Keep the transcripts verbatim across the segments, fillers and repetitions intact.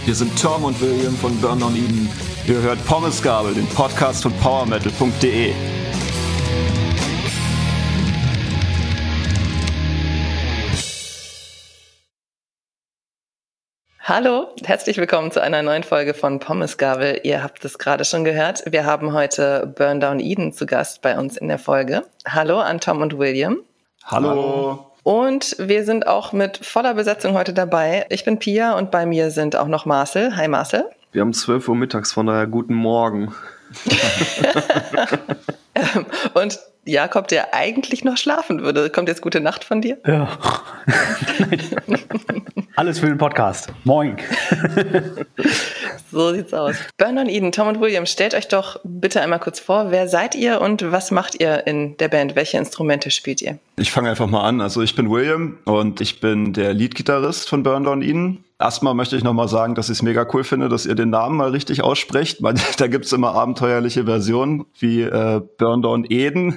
Wir sind Tom und William von Burn Down Eden. Ihr hört Pommesgabel, den Podcast von power metal punkt de. Hallo, herzlich willkommen zu einer neuen Folge von Pommesgabel. Ihr habt es gerade schon gehört. Wir haben heute Burn Down Eden zu Gast bei uns in der Folge. Hallo an Tom und William. Hallo. Und wir sind auch mit voller Besetzung heute dabei. Ich bin Pia und bei mir sind auch noch Marcel. Hi Marcel. Wir haben zwölf Uhr mittags, von daher guten Morgen. Und Jakob, der eigentlich noch schlafen würde. Kommt jetzt gute Nacht von dir? Ja. Alles für den Podcast. Moin. So sieht's aus. Burn Down Eden, Tom und William, stellt euch doch bitte einmal kurz vor, wer seid ihr und was macht ihr in der Band? Welche Instrumente spielt ihr? Ich fange einfach mal an. Also ich bin William und ich bin der Lead-Gitarrist von Burn Down Eden. Erstmal möchte ich nochmal sagen, dass ich es mega cool finde, dass ihr den Namen mal richtig aussprecht. Da gibt's immer abenteuerliche Versionen wie äh, Burn Down Eden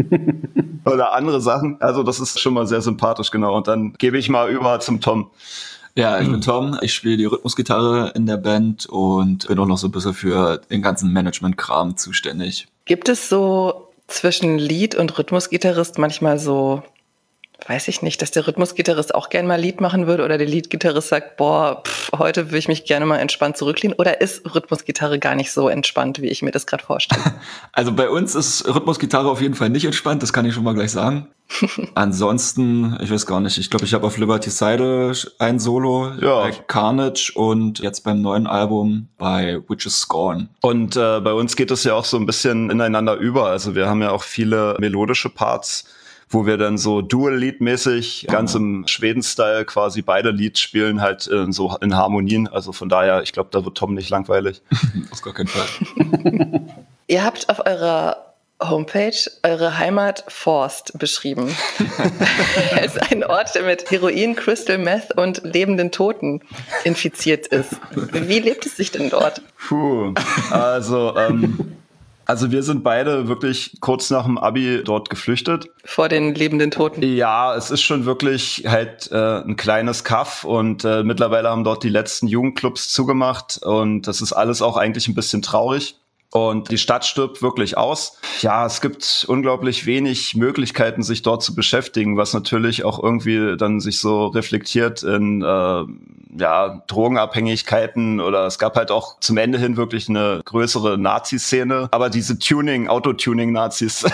oder andere Sachen. Also das ist schon mal sehr sympathisch, genau. Und dann gebe ich mal über zum Tom. Ja, ich bin Tom, ich spiele die Rhythmusgitarre in der Band und bin auch noch so ein bisschen für den ganzen Management-Kram zuständig. Gibt es so zwischen Lead- und Rhythmusgitarrist manchmal so, weiß ich nicht, dass der Rhythmusgitarrist auch gerne mal Lied machen würde oder der Lead-Gitarrist sagt, boah, pff, heute will ich mich gerne mal entspannt zurücklehnen? Oder ist Rhythmusgitarre gar nicht so entspannt, wie ich mir das gerade vorstelle? Also bei uns ist Rhythmusgitarre auf jeden Fall nicht entspannt, das kann ich schon mal gleich sagen. Ansonsten, ich weiß gar nicht, ich glaube, ich habe auf Liberty Side ein Solo, ja, bei Carnage und jetzt beim neuen Album bei Witches Scorn. Und äh, bei uns geht es ja auch so ein bisschen ineinander über. Also wir haben ja auch viele melodische Parts, wo wir dann so Dual-Lead-mäßig, ganz im Schweden-Style quasi beide Lieds spielen, halt äh, so in Harmonien. Also von daher, ich glaube, da wird Tom nicht langweilig. Auf gar keinen Fall. Ihr habt auf eurer Homepage eure Heimat Forst beschrieben. Als ein Ort, der mit Heroin, Crystal Meth und lebenden Toten infiziert ist. Wie lebt es sich denn dort? Puh, also... ähm Also wir sind beide wirklich kurz nach dem Abi dort geflüchtet. Vor den lebenden Toten? Ja, es ist schon wirklich halt äh, ein kleines Kaff und äh, mittlerweile haben dort die letzten Jugendclubs zugemacht und das ist alles auch eigentlich ein bisschen traurig. Und die Stadt stirbt wirklich aus. Ja, es gibt unglaublich wenig Möglichkeiten, sich dort zu beschäftigen, was natürlich auch irgendwie dann sich so reflektiert in äh, ja, Drogenabhängigkeiten oder es gab halt auch zum Ende hin wirklich eine größere Nazi-Szene. Aber diese Tuning, Autotuning-Nazis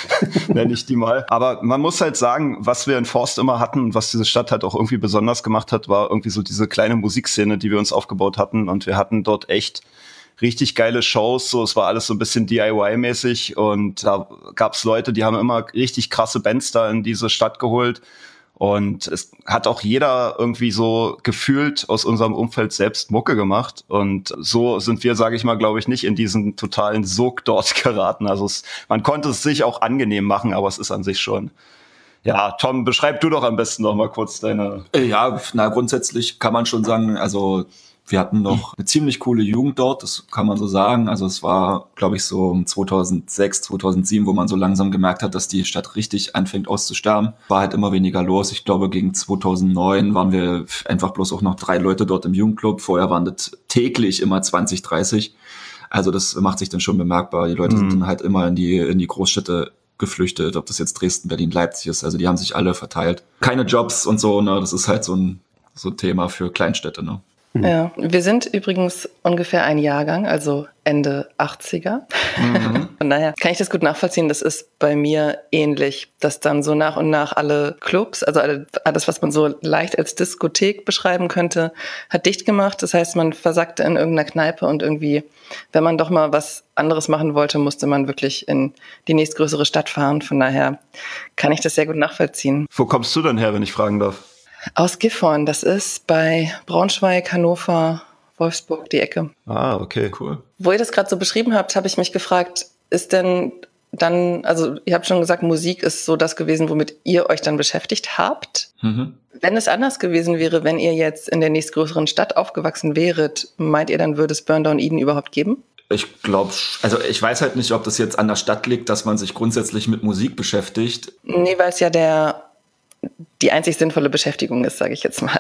nenne ich die mal. Aber man muss halt sagen, was wir in Forst immer hatten, was diese Stadt halt auch irgendwie besonders gemacht hat, war irgendwie so diese kleine Musikszene, die wir uns aufgebaut hatten. Und wir hatten dort echt richtig geile Shows, so es war alles so ein bisschen D I Y-mäßig und da gab's Leute, die haben immer richtig krasse Bands da in diese Stadt geholt und es hat auch jeder irgendwie so gefühlt aus unserem Umfeld selbst Mucke gemacht und so sind wir, sage ich mal, glaube ich, nicht in diesen totalen Sog dort geraten. Also es, man konnte es sich auch angenehm machen, aber es ist an sich schon... Ja, Tom, beschreib du doch am besten noch mal kurz deine... Ja, na grundsätzlich kann man schon sagen, also wir hatten noch eine ziemlich coole Jugend dort, das kann man so sagen. Also es war, glaube ich, so zweitausendsechs, zweitausendsieben, wo man so langsam gemerkt hat, dass die Stadt richtig anfängt auszusterben. War halt immer weniger los. Ich glaube, gegen zweitausendneun waren wir einfach bloß auch noch drei Leute dort im Jugendclub. Vorher waren das täglich immer zwanzig, dreißig. Also das macht sich dann schon bemerkbar. Die Leute mhm. sind dann halt immer in die, in die Großstädte geflüchtet, ob das jetzt Dresden, Berlin, Leipzig ist. Also die haben sich alle verteilt. Keine Jobs und so, ne? Das ist halt so ein, so ein Thema für Kleinstädte, ne? Ja, wir sind übrigens ungefähr ein Jahrgang, also Ende achtziger. Mhm. Von daher kann ich das gut nachvollziehen. Das ist bei mir ähnlich, dass dann so nach und nach alle Clubs, also alles, was man so leicht als Diskothek beschreiben könnte, hat dicht gemacht. Das heißt, man versackte in irgendeiner Kneipe und irgendwie, wenn man doch mal was anderes machen wollte, musste man wirklich in die nächstgrößere Stadt fahren. Von daher kann ich das sehr gut nachvollziehen. Wo kommst du denn her, wenn ich fragen darf? Aus Gifhorn, das ist bei Braunschweig, Hannover, Wolfsburg, die Ecke. Ah, okay, cool. Wo ihr das gerade so beschrieben habt, habe ich mich gefragt, ist denn dann, also ihr habt schon gesagt, Musik ist so das gewesen, womit ihr euch dann beschäftigt habt. Mhm. Wenn es anders gewesen wäre, wenn ihr jetzt in der nächstgrößeren Stadt aufgewachsen wäret, meint ihr, dann würde es Burn Down Eden überhaupt geben? Ich glaube, also ich weiß halt nicht, ob das jetzt an der Stadt liegt, dass man sich grundsätzlich mit Musik beschäftigt. Nee, weil es ja der die einzig sinnvolle Beschäftigung ist, sage ich jetzt mal.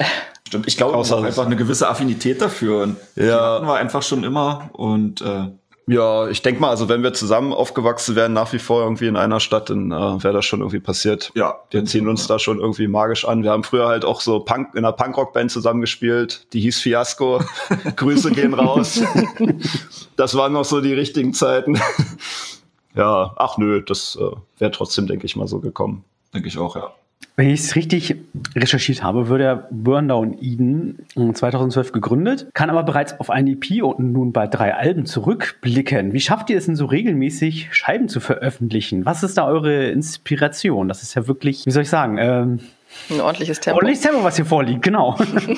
Stimmt, ich glaube, es war einfach eine gewisse Affinität dafür. Und ja. Die hatten wir einfach schon immer und äh, ja, ich denke mal, also wenn wir zusammen aufgewachsen wären, nach wie vor irgendwie in einer Stadt, dann äh, wäre das schon irgendwie passiert. Ja. Wir ziehen uns ja. da schon irgendwie magisch an. Wir haben früher halt auch so Punk in einer Punkrock-Band zusammengespielt. Die hieß Fiasco. Grüße gehen raus. Das waren noch so die richtigen Zeiten. Ja, ach nö, das äh, wäre trotzdem, denke ich mal, so gekommen. Denke ich auch, ja. Wenn ich es richtig recherchiert habe, wurde der Burndown Eden zweitausendzwölf gegründet, kann aber bereits auf ein E P und nun bei drei Alben zurückblicken. Wie schafft ihr es denn so regelmäßig, Scheiben zu veröffentlichen? Was ist da eure Inspiration? Das ist ja wirklich, wie soll ich sagen, ähm, ein ordentliches Tempo. Ordentliches Tempo, was hier vorliegt, genau.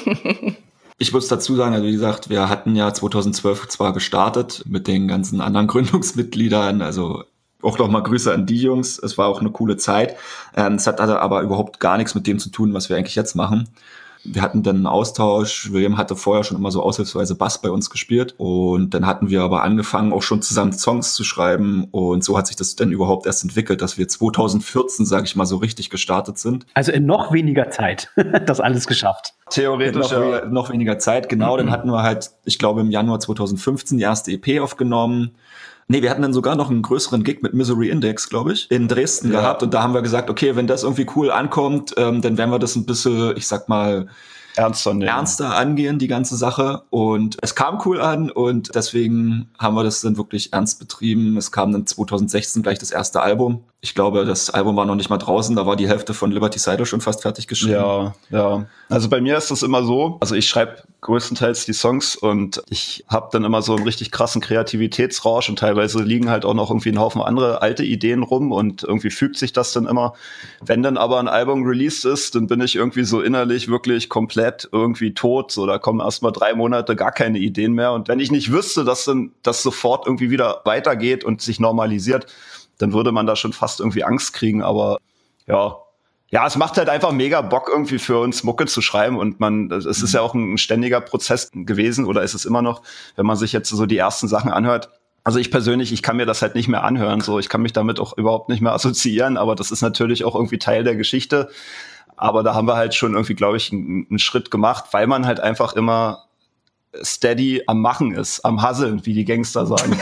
Ich muss dazu sagen, also wie gesagt, wir hatten ja zweitausendzwölf zwar gestartet mit den ganzen anderen Gründungsmitgliedern, also auch nochmal Grüße an die Jungs. Es war auch eine coole Zeit. Ähm, es hat aber überhaupt gar nichts mit dem zu tun, was wir eigentlich jetzt machen. Wir hatten dann einen Austausch. William hatte vorher schon immer so aushilfsweise Bass bei uns gespielt. Und dann hatten wir aber angefangen, auch schon zusammen Songs zu schreiben. Und so hat sich das dann überhaupt erst entwickelt, dass wir zweitausendvierzehn, sage ich mal, so richtig gestartet sind. Also in noch weniger Zeit das alles geschafft. Theoretisch noch, ja. noch weniger Zeit, genau. Mhm. Dann hatten wir halt, ich glaube, im Januar zweitausendfünfzehn die erste E P aufgenommen. Nee, wir hatten dann sogar noch einen größeren Gig mit Misery Index, glaube ich, in Dresden ja. gehabt. Und da haben wir gesagt, okay, wenn das irgendwie cool ankommt, ähm, dann werden wir das ein bisschen, ich sag mal, ernster, nehmen. ernster angehen, die ganze Sache. Und es kam cool an und deswegen haben wir das dann wirklich ernst betrieben. Es kam dann zweitausendsechzehn gleich das erste Album. Ich glaube, das Album war noch nicht mal draußen, da war die Hälfte von Liberty Sidle schon fast fertig geschrieben. Ja, ja. Also bei mir ist das immer so, also ich schreibe größtenteils die Songs und ich habe dann immer so einen richtig krassen Kreativitätsrausch und teilweise liegen halt auch noch irgendwie ein Haufen andere alte Ideen rum und irgendwie fügt sich das dann immer. Wenn dann aber ein Album released ist, dann bin ich irgendwie so innerlich wirklich komplett irgendwie tot, so da kommen erstmal drei Monate gar keine Ideen mehr und wenn ich nicht wüsste, dass dann das sofort irgendwie wieder weitergeht und sich normalisiert, dann würde man da schon fast irgendwie Angst kriegen, aber ja, ja, es macht halt einfach mega Bock irgendwie für uns Mucke zu schreiben und man, es ist ja auch ein ständiger Prozess gewesen oder ist es immer noch, wenn man sich jetzt so die ersten Sachen anhört. Also ich persönlich, ich kann mir das halt nicht mehr anhören, so ich kann mich damit auch überhaupt nicht mehr assoziieren, aber das ist natürlich auch irgendwie Teil der Geschichte. Aber da haben wir halt schon irgendwie, glaube ich, einen, einen Schritt gemacht, weil man halt einfach immer steady am Machen ist, am Hustlen, wie die Gangster sagen.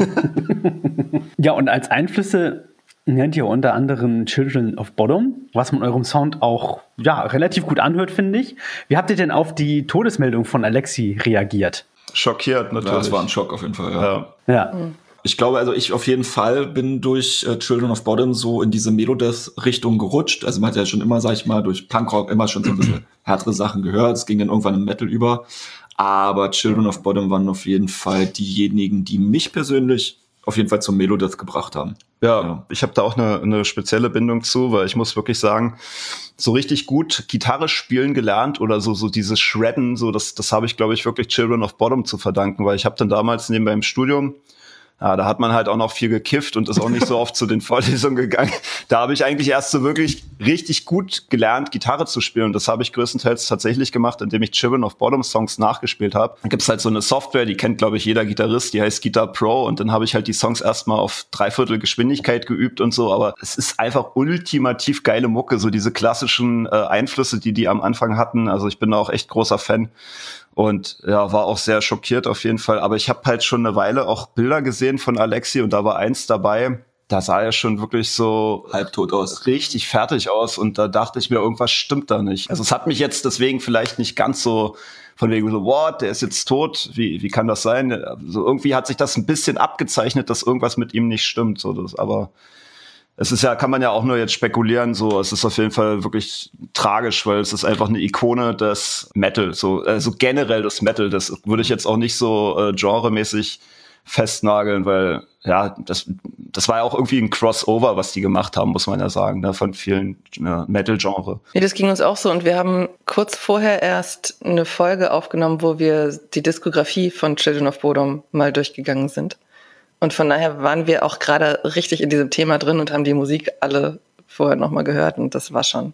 Ja, und als Einflüsse nennt ihr unter anderem Children of Bodom, was man eurem Sound auch ja relativ gut anhört, finde ich. Wie habt ihr denn auf die Todesmeldung von Alexi reagiert? Schockiert natürlich. Ja, das war ein Schock auf jeden Fall, ja. Ja. ja. Ich glaube, also ich auf jeden Fall bin durch äh, Children of Bodom so in diese Melodeath-Richtung gerutscht. Also man hat ja schon immer, sag ich mal, durch Punkrock immer schon so ein bisschen härtere Sachen gehört. Es ging dann irgendwann in Metal über. Aber Children of Bodom waren auf jeden Fall diejenigen, die mich persönlich auf jeden Fall zum Melodeath gebracht haben. Ja, ja. Ich habe da auch eine, eine spezielle Bindung zu, weil ich muss wirklich sagen, so richtig gut Gitarre spielen gelernt oder so so dieses Shredden, so das das habe ich, glaube ich, wirklich Children of Bodom zu verdanken, weil ich habe dann damals nebenbei im Studium, ja, da hat man halt auch noch viel gekifft und ist auch nicht so oft zu den Vorlesungen gegangen. Da habe ich eigentlich erst so wirklich richtig gut gelernt, Gitarre zu spielen. Und das habe ich größtenteils tatsächlich gemacht, indem ich Children of Bodom Songs nachgespielt habe. Da gibt's halt so eine Software, die kennt, glaube ich, jeder Gitarrist, die heißt Guitar Pro. Und dann habe ich halt die Songs erstmal auf Dreiviertel Geschwindigkeit geübt und so. Aber es ist einfach ultimativ geile Mucke, so diese klassischen äh, Einflüsse, die die am Anfang hatten. Also ich bin da auch echt großer Fan. Und ja, war auch sehr schockiert auf jeden Fall. Aber ich habe halt schon eine Weile auch Bilder gesehen von Alexi und da war eins dabei, da sah er schon wirklich so halbtot aus, richtig fertig aus. Und da dachte ich mir, irgendwas stimmt da nicht. Also es hat mich jetzt deswegen vielleicht nicht ganz so von wegen so, what, der ist jetzt tot, wie wie kann das sein? Also irgendwie hat sich das ein bisschen abgezeichnet, dass irgendwas mit ihm nicht stimmt. So, das, aber es ist ja, kann man ja auch nur jetzt spekulieren, so, es ist auf jeden Fall wirklich tragisch, weil es ist einfach eine Ikone des Metal, so, also generell des Metal, das würde ich jetzt auch nicht so äh, genremäßig festnageln, weil, ja, das, das war ja auch irgendwie ein Crossover, was die gemacht haben, muss man ja sagen, ne, von vielen äh, Metal-Genre. Ja, das ging uns auch so und wir haben kurz vorher erst eine Folge aufgenommen, wo wir die Diskografie von Children of Bodom mal durchgegangen sind. Und von daher waren wir auch gerade richtig in diesem Thema drin und haben die Musik alle vorher nochmal gehört. Und das war schon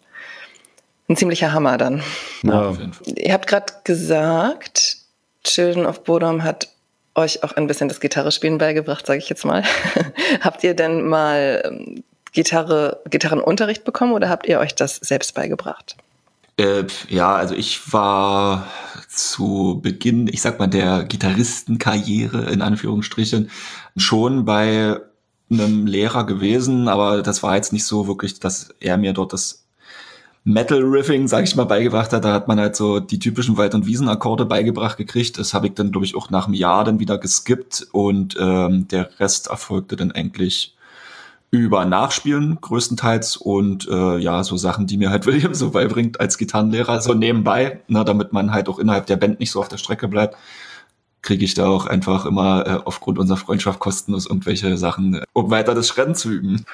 ein ziemlicher Hammer dann. Ja. Ihr habt gerade gesagt, Children of Bodom hat euch auch ein bisschen das Gitarrespielen beigebracht, sage ich jetzt mal. Habt ihr denn mal Gitarre, Gitarrenunterricht bekommen oder habt ihr euch das selbst beigebracht? Äh, ja, also ich war zu Beginn, ich sag mal, der Gitarristenkarriere in Anführungsstrichen schon bei einem Lehrer gewesen, aber das war jetzt nicht so wirklich, dass er mir dort das Metal-Riffing, sag ich mal, beigebracht hat. Da hat man halt so die typischen Wald- und Wiesenakkorde beigebracht gekriegt. Das habe ich dann, glaube ich, auch nach einem Jahr dann wieder geskippt und ähm, der Rest erfolgte dann eigentlich über Nachspielen größtenteils und äh, ja, so Sachen, die mir halt William so beibringt als Gitarrenlehrer, so nebenbei, na, damit man halt auch innerhalb der Band nicht so auf der Strecke bleibt, kriege ich da auch einfach immer äh, aufgrund unserer Freundschaft kostenlos irgendwelche Sachen, äh, um weiter das Schrennen zu üben.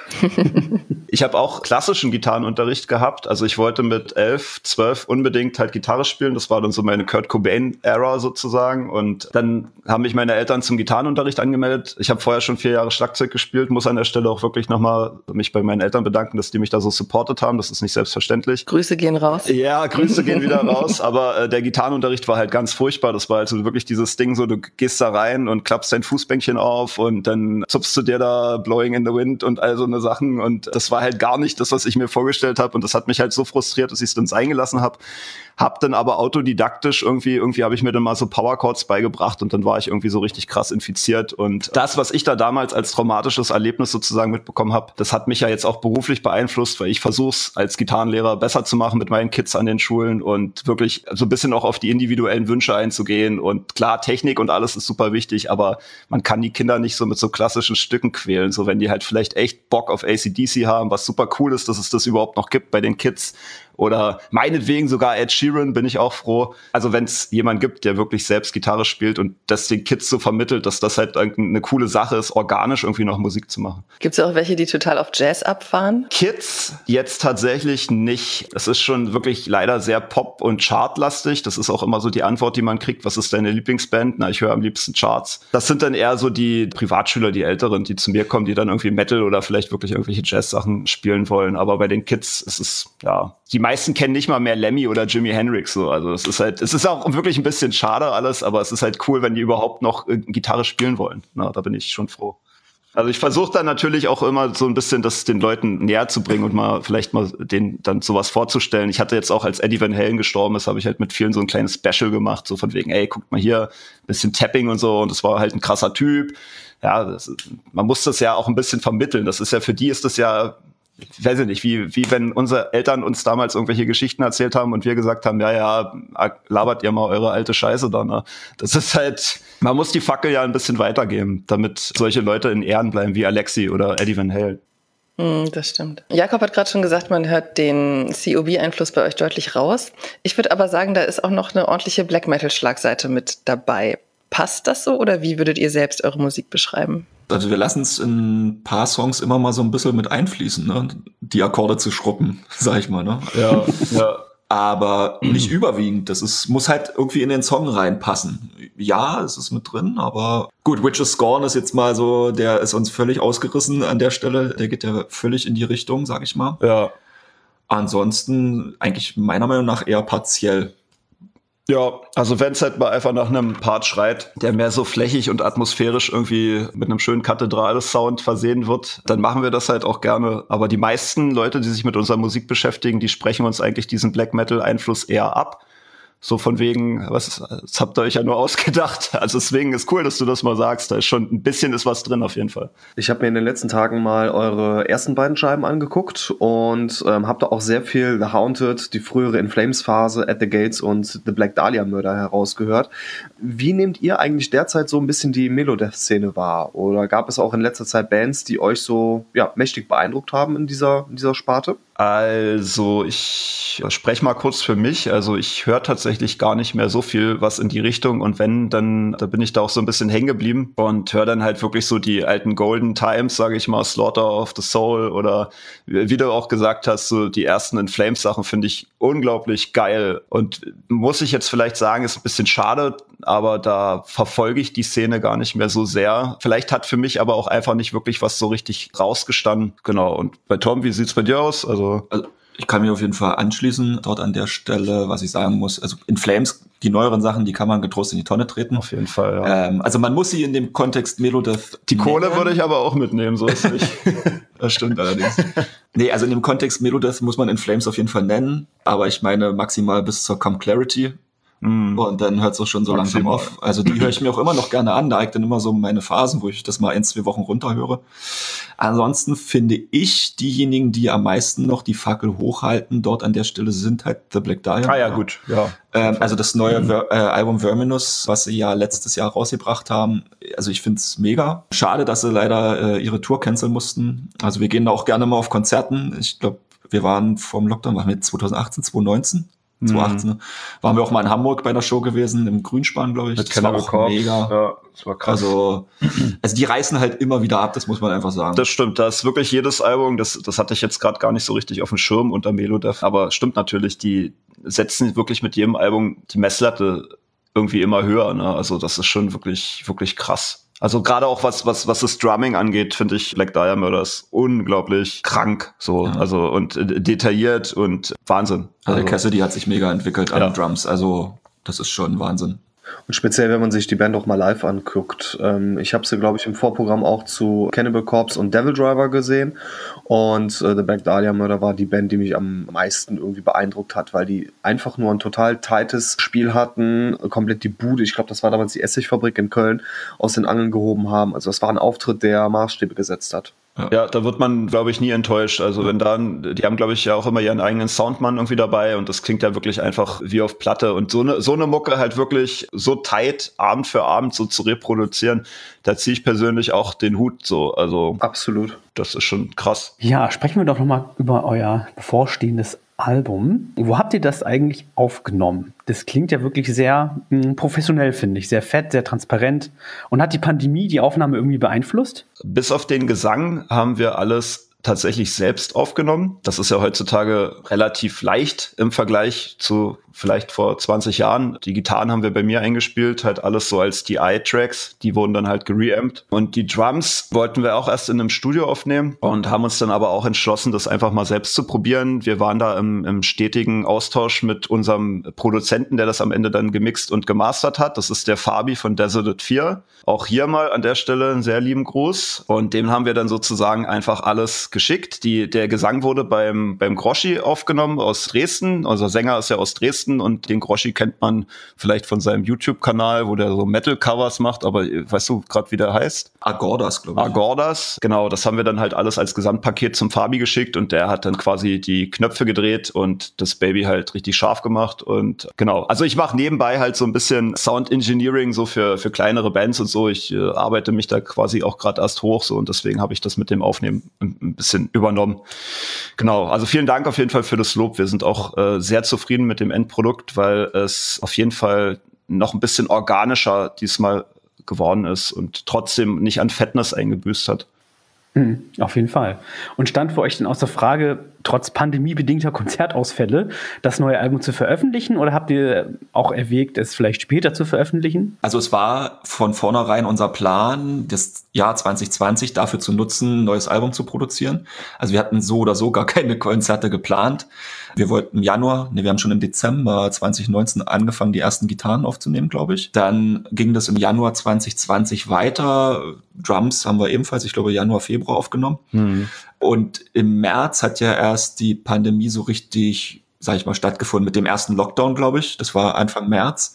Ich habe auch klassischen Gitarrenunterricht gehabt. Also ich wollte mit elf, zwölf unbedingt halt Gitarre spielen. Das war dann so meine Kurt Cobain-Ära sozusagen. Und dann haben mich meine Eltern zum Gitarrenunterricht angemeldet. Ich habe vorher schon vier Jahre Schlagzeug gespielt. Muss an der Stelle auch wirklich nochmal mich bei meinen Eltern bedanken, dass die mich da so supportet haben. Das ist nicht selbstverständlich. Grüße gehen raus. Ja, Grüße gehen wieder raus. Aber äh, der Gitarrenunterricht war halt ganz furchtbar. Das war also wirklich dieses Ding so, du gehst da rein und klappst dein Fußbänkchen auf und dann zupfst du dir da Blowing in the Wind und all so eine Sachen. Und das war halt gar nicht das, was ich mir vorgestellt habe. Und das hat mich halt so frustriert, dass ich es dann sein gelassen habe. Hab dann aber autodidaktisch irgendwie, irgendwie habe ich mir dann mal so Powerchords beigebracht und dann war ich irgendwie so richtig krass infiziert. Und das, was ich da damals als traumatisches Erlebnis sozusagen mitbekommen habe, das hat mich ja jetzt auch beruflich beeinflusst, weil ich versuche es als Gitarrenlehrer besser zu machen mit meinen Kids an den Schulen und wirklich so ein bisschen auch auf die individuellen Wünsche einzugehen. Und klar, Technik und alles ist super wichtig, aber man kann die Kinder nicht so mit so klassischen Stücken quälen. So wenn die halt vielleicht echt Bock auf A C D C haben, was super cool ist, dass es das überhaupt noch gibt bei den Kids. Oder meinetwegen sogar Ed Sheeran, bin ich auch froh. Also wenn es jemand gibt, der wirklich selbst Gitarre spielt und das den Kids so vermittelt, dass das halt eine coole Sache ist, organisch irgendwie noch Musik zu machen. Gibt es auch welche, die total auf Jazz abfahren? Kids jetzt tatsächlich nicht. Es ist schon wirklich leider sehr Pop- und Chartlastig. Das ist auch immer so die Antwort, die man kriegt. Was ist deine Lieblingsband? Na, ich höre am liebsten Charts. Das sind dann eher so die Privatschüler, die Älteren, die zu mir kommen, die dann irgendwie Metal oder vielleicht wirklich irgendwelche Jazz-Sachen spielen wollen. Aber bei den Kids ist es, ja, die meisten kennen nicht mal mehr Lemmy oder Jimi Hendrix so. Also es ist halt, es ist auch wirklich ein bisschen schade alles, aber es ist halt cool, wenn die überhaupt noch Gitarre spielen wollen. Na, da bin ich schon froh. Also ich versuche dann natürlich auch immer so ein bisschen das den Leuten näher zu bringen und mal vielleicht mal denen dann sowas vorzustellen. Ich hatte jetzt auch, als Eddie Van Halen gestorben ist, habe ich halt mit vielen so ein kleines Special gemacht, so von wegen, ey, guckt mal hier, bisschen Tapping und so. Und das war halt ein krasser Typ. Ja, das, man muss das ja auch ein bisschen vermitteln. Das ist ja, für die ist das ja, ich weiß ja nicht, wie, wie wenn unsere Eltern uns damals irgendwelche Geschichten erzählt haben und wir gesagt haben, ja, ja, labert ihr mal eure alte Scheiße da, ne? Das ist halt, man muss die Fackel ja ein bisschen weitergeben, damit solche Leute in Ehren bleiben wie Alexi oder Eddie Van Halen. Mm, das stimmt. Jakob hat gerade schon gesagt, man hört den C O B-Einfluss bei euch deutlich raus. Ich würde aber sagen, da ist auch noch eine ordentliche Black-Metal-Schlagseite mit dabei. Passt das so oder wie würdet ihr selbst eure Musik beschreiben? Also wir lassen es in ein paar Songs immer mal so ein bisschen mit einfließen, ne? Die Akkorde zu schruppen, sag ich mal, ne? Ja, ja. Aber nicht überwiegend. Das ist, muss halt irgendwie in den Song reinpassen. Ja, es ist mit drin, aber gut, Witch's Scorn ist jetzt mal so, der ist uns völlig ausgerissen an der Stelle. Der geht ja völlig in die Richtung, sag ich mal. Ja. Ansonsten eigentlich meiner Meinung nach eher partiell. Ja, also wenn es halt mal einfach nach einem Part schreit, der mehr so flächig und atmosphärisch irgendwie mit einem schönen Kathedrale-Sound versehen wird, dann machen wir das halt auch gerne. Aber die meisten Leute, die sich mit unserer Musik beschäftigen, die sprechen uns eigentlich diesen Black-Metal-Einfluss eher ab. So von wegen, was, das habt ihr euch ja nur ausgedacht. Also deswegen ist cool, dass du das mal sagst. Da ist schon ein bisschen ist was drin auf jeden Fall. Ich habe mir in den letzten Tagen mal eure ersten beiden Scheiben angeguckt und ähm, habe da auch sehr viel The Haunted, die frühere In Flames Phase, At the Gates und The Black Dahlia Murder herausgehört. Wie nehmt ihr eigentlich derzeit so ein bisschen die Melodeath-Szene wahr? Oder gab es auch in letzter Zeit Bands, die euch so ja, mächtig beeindruckt haben in dieser, in dieser Sparte? Also ich spreche mal kurz für mich. Also ich höre tatsächlich gar nicht mehr so viel was in die Richtung und wenn, dann da bin ich da auch so ein bisschen hängen geblieben und höre dann halt wirklich so die alten Golden Times, sage ich mal, Slaughter of the Soul oder wie du auch gesagt hast, so die ersten In Flames Sachen finde ich unglaublich geil und muss ich jetzt vielleicht sagen, ist ein bisschen schade, aber da verfolge ich die Szene gar nicht mehr so sehr. Vielleicht hat für mich aber auch einfach nicht wirklich was so richtig rausgestanden. Genau. Und bei Tom, wie sieht's bei dir aus? Also Also Ich kann mich auf jeden Fall anschließen dort an der Stelle, was ich sagen muss. Also In Flames, die neueren Sachen, die kann man getrost in die Tonne treten. Auf jeden Fall, ja. Ähm, also man muss sie in dem Kontext Melodeath Die Kohle nennen. würde ich aber auch mitnehmen, so ist es nicht. Das stimmt allerdings. Nee, also in dem Kontext Melodeath muss man In Flames auf jeden Fall nennen, aber ich meine maximal bis zur Come Clarity. Mm. Und dann hört es auch schon so langsam auf. Also die höre ich mir auch immer noch gerne an. Da habe ich dann immer so meine Phasen, wo ich das mal ein, zwei Wochen runterhöre. Ansonsten finde ich, diejenigen, die am meisten noch die Fackel hochhalten, dort an der Stelle sind halt The Black Dahlia. Ah ja, gut. Ja. Ähm, also das neue Ver- äh, Album Verminous, was sie ja letztes Jahr rausgebracht haben. Also ich finde es mega. Schade, dass sie leider äh, ihre Tour canceln mussten. Also wir gehen da auch gerne mal auf Konzerten. Ich glaube, wir waren vom Lockdown, waren wir zwanzig achtzehn, zwanzig neunzehn? zwanzig achtzehn, mhm. waren wir auch mal in Hamburg bei einer Show gewesen, im Grünspan, glaube ich. Mit das war auch Corps. mega. Ja, das war krass. Also, also die reißen halt immer wieder ab, das muss man einfach sagen. Das stimmt, da ist wirklich jedes Album, das, das hatte ich jetzt gerade gar nicht so richtig auf dem Schirm unter Melodeath, aber stimmt natürlich, die setzen wirklich mit jedem Album die Messlatte irgendwie immer höher, ne? Also das ist schon wirklich, wirklich krass. Also gerade auch was was was das Drumming angeht, finde ich Black Dahlia Murder ist unglaublich krank, so ja. also und äh, detailliert und Wahnsinn. Also, also Cassidy hat sich mega entwickelt an ja. Drums, also das ist schon Wahnsinn. Und speziell, wenn man sich die Band auch mal live anguckt. Ähm, ich habe sie, glaube ich, im Vorprogramm auch zu Cannibal Corpse und Devil Driver gesehen. Und äh, The Black Dahlia Murder war die Band, die mich am meisten irgendwie beeindruckt hat, weil die einfach nur ein total tightes Spiel hatten, komplett die Bude, ich glaube, das war damals die Essigfabrik in Köln, aus den Angeln gehoben haben. Also das war ein Auftritt, der Maßstäbe gesetzt hat. Ja. ja, da wird man, glaube ich, nie enttäuscht. Also wenn da, die haben, glaube ich, ja auch immer ihren eigenen Soundmann irgendwie dabei und das klingt ja wirklich einfach wie auf Platte. Und so eine so eine Mucke halt wirklich so tight, Abend für Abend so zu reproduzieren, da ziehe ich persönlich auch den Hut so. Also absolut. Das ist schon krass. Ja, sprechen wir doch nochmal über euer bevorstehendes Album. Wo habt ihr das eigentlich aufgenommen? Das klingt ja wirklich sehr mh, professionell, finde ich. Sehr fett, sehr transparent. Und hat die Pandemie die Aufnahme irgendwie beeinflusst? Bis auf den Gesang haben wir alles tatsächlich selbst aufgenommen. Das ist ja heutzutage relativ leicht im Vergleich zu vielleicht vor zwanzig Jahren. Die Gitarren haben wir bei mir eingespielt, halt alles so als D I-Tracks. Die wurden dann halt gereamped. Und die Drums wollten wir auch erst in einem Studio aufnehmen und haben uns dann aber auch entschlossen, das einfach mal selbst zu probieren. Wir waren da im, im stetigen Austausch mit unserem Produzenten, der das am Ende dann gemixt und gemastert hat. Das ist der Fabi von Desolate vier. Auch hier mal an der Stelle einen sehr lieben Gruß. Und dem haben wir dann sozusagen einfach alles geschickt. Die, der Gesang wurde beim, beim Groschi aufgenommen aus Dresden. Unser Sänger ist ja aus Dresden und den Groschi kennt man vielleicht von seinem YouTube-Kanal, wo der so Metal-Covers macht. Aber weißt du gerade, wie der heißt? Agordas, glaube ich. Agordas, genau. Das haben wir dann halt alles als Gesamtpaket zum Fabi geschickt und der hat dann quasi die Knöpfe gedreht und das Baby halt richtig scharf gemacht. Und genau. Also ich mache nebenbei halt so ein bisschen Sound Engineering so für, für kleinere Bands und so. Ich äh, arbeite mich da quasi auch gerade erst hoch so und deswegen habe ich das mit dem Aufnehmen ein, ein bisschen übernommen. Genau, also vielen Dank auf jeden Fall für das Lob. Wir sind auch äh, sehr zufrieden mit dem Endprodukt, weil es auf jeden Fall noch ein bisschen organischer diesmal geworden ist und trotzdem nicht an Fettness eingebüßt hat. Mhm, auf jeden Fall. Und stand für euch denn außer Frage, trotz pandemiebedingter Konzertausfälle, das neue Album zu veröffentlichen oder habt ihr auch erwägt, es vielleicht später zu veröffentlichen? Also es war von vornherein unser Plan, das Jahr zwanzig zwanzig dafür zu nutzen, ein neues Album zu produzieren. Also wir hatten so oder so gar keine Konzerte geplant. Wir wollten im Januar, ne, wir haben schon im Dezember zwanzig neunzehn angefangen, die ersten Gitarren aufzunehmen, glaube ich. Dann ging das im Januar zwanzig zwanzig weiter. Drums haben wir ebenfalls, ich glaube, Januar, Februar aufgenommen. Mhm. Und im März hat ja erst die Pandemie so richtig, sag ich mal, stattgefunden mit dem ersten Lockdown, glaube ich. Das war Anfang März.